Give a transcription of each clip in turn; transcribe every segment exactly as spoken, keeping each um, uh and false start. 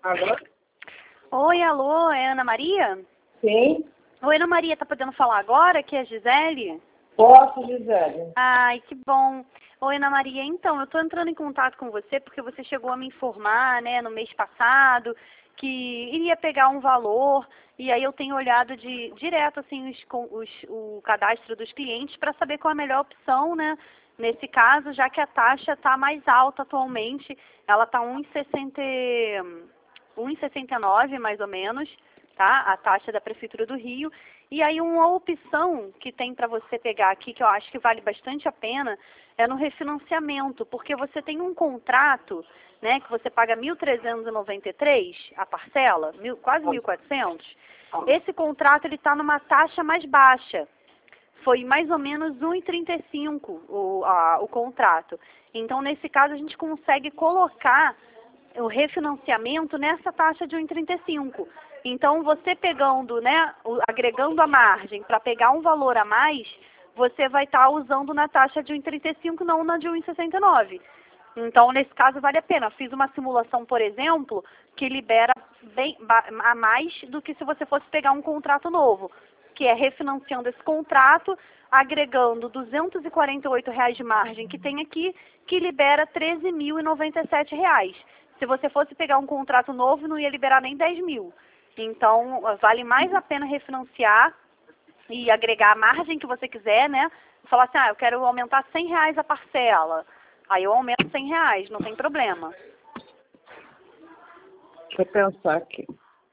Alô? Oi, alô, é Ana Maria? Sim? Oi, Ana Maria, tá podendo falar agora, que é a Gisele? Posso, Gisele? Ai, que bom. Oi, Ana Maria, então, eu tô entrando em contato com você porque você chegou a me informar, né, no mês passado, que iria pegar um valor, e aí eu tenho olhado de, direto, assim, os, com- os, o cadastro dos clientes para saber qual é a melhor opção, né, nesse caso, já que a taxa está mais alta atualmente, ela está um vírgula sessenta um vírgula sessenta e nove mais ou menos, tá? A taxa da Prefeitura do Rio. E aí uma opção que tem para você pegar aqui, que eu acho que vale bastante a pena, é no refinanciamento, porque você tem um contrato, né, que você paga mil trezentos e noventa e três a parcela, mil, quase mil e quatrocentos. Esse contrato ele está numa taxa mais baixa. Foi mais ou menos um vírgula trinta e cinco o, a, o contrato. Então, nesse caso, a gente consegue colocar o refinanciamento nessa taxa de um vírgula trinta e cinco. Então, você pegando, né, o- agregando a margem para pegar um valor a mais, você vai estar usando na taxa de um vírgula trinta e cinco, não na de um vírgula sessenta e nove. Então, nesse caso, vale a pena. Fiz uma simulação, por exemplo, que libera bem, ba- a mais do que se você fosse pegar um contrato novo, que é refinanciando esse contrato, agregando duzentos e quarenta e oito reais de margem que tem aqui, que libera treze mil e noventa e sete reais. Se você fosse pegar um contrato novo, não ia liberar nem dez mil. Então, vale mais a pena refinanciar e agregar a margem que você quiser, né? Falar assim, ah, eu quero aumentar cem reais a parcela. Aí eu aumento cem reais, não tem problema. Deixa eu pensar aqui.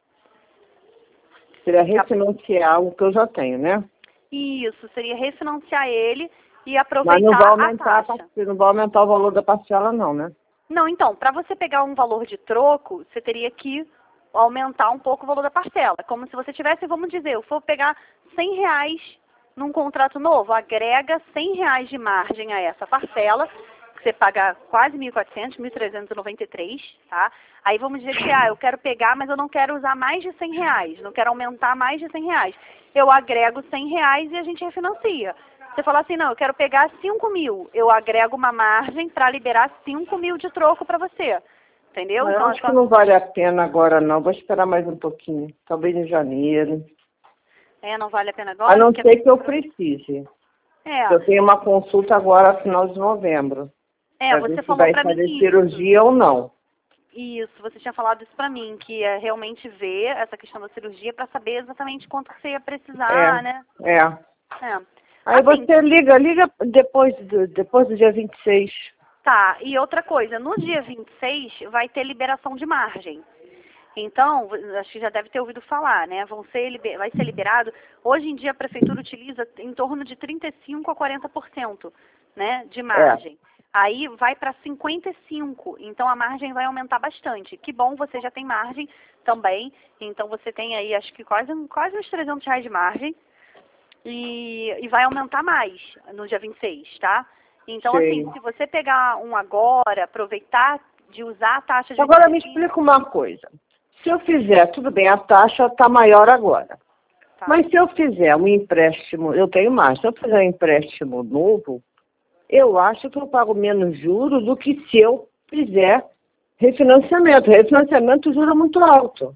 Seria refinanciar o que eu já tenho, né? Isso, seria refinanciar ele e Mas aproveitar não vai a aumentar a taxa. parcela, não vai aumentar o valor da parcela, não, né? Não, então, para você pegar um valor de troco, você teria que aumentar um pouco o valor da parcela. Como se você tivesse, vamos dizer, eu for pegar cem reais num contrato novo, agrega cem reais de margem a essa parcela, que você paga quase mil e quatrocentos, mil trezentos e noventa e três, tá? Aí vamos dizer que, ah, eu quero pegar, mas eu não quero usar mais de cem reais, não quero aumentar mais de cem reais. Eu agrego cem reais e a gente refinancia. Você fala assim, não, eu quero pegar cinco mil, eu agrego uma margem para liberar cinco mil de troco para você, entendeu? Mas eu Então, é acho que só... não vale a pena agora, não. Vou esperar mais um pouquinho. Talvez em janeiro. É, não vale a pena A agora? não Porque... ser que eu precise. É, Eu tenho uma consulta agora, final de novembro. é, Para ver você se falou vai para mim fazer isso. cirurgia ou não. Isso, você tinha falado isso pra mim, que é realmente ver essa questão da cirurgia pra saber exatamente quanto que você ia precisar, né? É, é. É. Aí Assim, você liga, liga depois do, depois do dia vinte e seis. tá, e outra coisa, no dia vinte e seis vai ter liberação de margem. Então, acho que já deve ter ouvido falar, né? Vão ser, liber- vai ser liberado. Hoje em dia a prefeitura utiliza em torno de trinta e cinco a quarenta por cento, né, de margem. Aí vai para cinquenta e cinco, então a margem vai aumentar bastante. Que bom, você já tem margem também, então você tem aí acho que quase, quase uns trezentos reais de margem e, e vai aumentar mais no dia vinte e seis, tá? Então Sei. assim, se você pegar um agora, aproveitar de usar a taxa de Agora me vinte e cinco, explica uma coisa. Se eu fizer, tudo bem, a taxa está maior agora. tá? Mas se eu fizer um empréstimo, eu tenho mais, se eu fizer um empréstimo novo, eu acho que eu pago menos juros do que se eu fizer refinanciamento. Refinanciamento juro muito alto.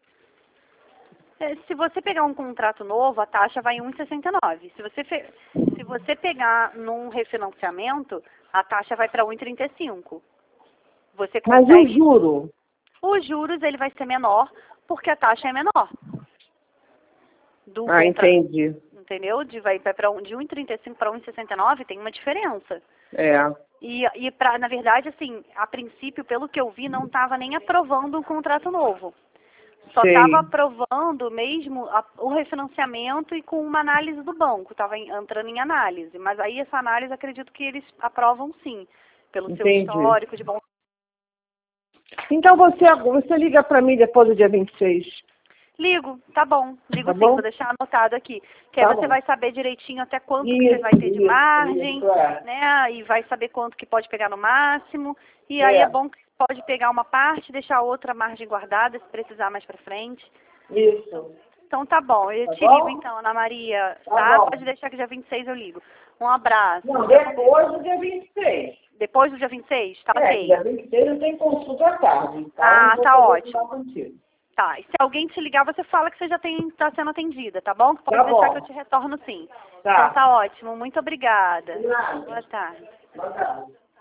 É, se você pegar um contrato novo, a taxa vai em um vírgula sessenta e nove. Se você, fe... Se você pegar num refinanciamento, a taxa vai para um vírgula trinta e cinco. Você Mas o consegue... juro, Os juros ele vai ser menor, porque a taxa é menor. Do ah, contra... entendi. Entendeu? De, vai vai pra um, de um vírgula trinta e cinco para um vírgula sessenta e nove tem uma diferença. É, E, e pra, na verdade, assim, a princípio, pelo que eu vi, não estava nem aprovando um contrato novo. Só sei. estava aprovando mesmo a, o refinanciamento e com uma análise do banco, estava entrando em análise. Mas aí essa análise, acredito que eles aprovam sim, pelo seu Entendi. histórico de bom. Então você, você liga para mim depois do dia vinte e seis. Ligo, tá bom, ligo Tá sim, bom? vou deixar anotado aqui. Que aí Tá você bom. vai saber direitinho até quanto que você Isso, vai ter de isso, margem, isso, é. né? E vai saber quanto que pode pegar no máximo. E aí É. é bom que pode pegar uma parte, deixar outra margem guardada, se precisar mais pra frente. Isso. Então tá bom, eu Tá te bom? ligo então, Ana Maria, Tá tá? bom. Pode deixar que dia vinte e seis eu ligo. Um abraço. Não, depois do dia vinte e seis. Depois do dia vinte e seis? Tá É, ok. dia vinte e seis eu tenho consulta à tarde. Então Ah, eu vou tá poder ótimo. falar contigo. Tá, e se alguém te ligar, você fala que você já está sendo atendida, tá bom? Pode Tá deixar bom. que eu te retorno sim. Tá. Então tá ótimo, muito obrigada. De nada. Boa tarde. Boa tarde.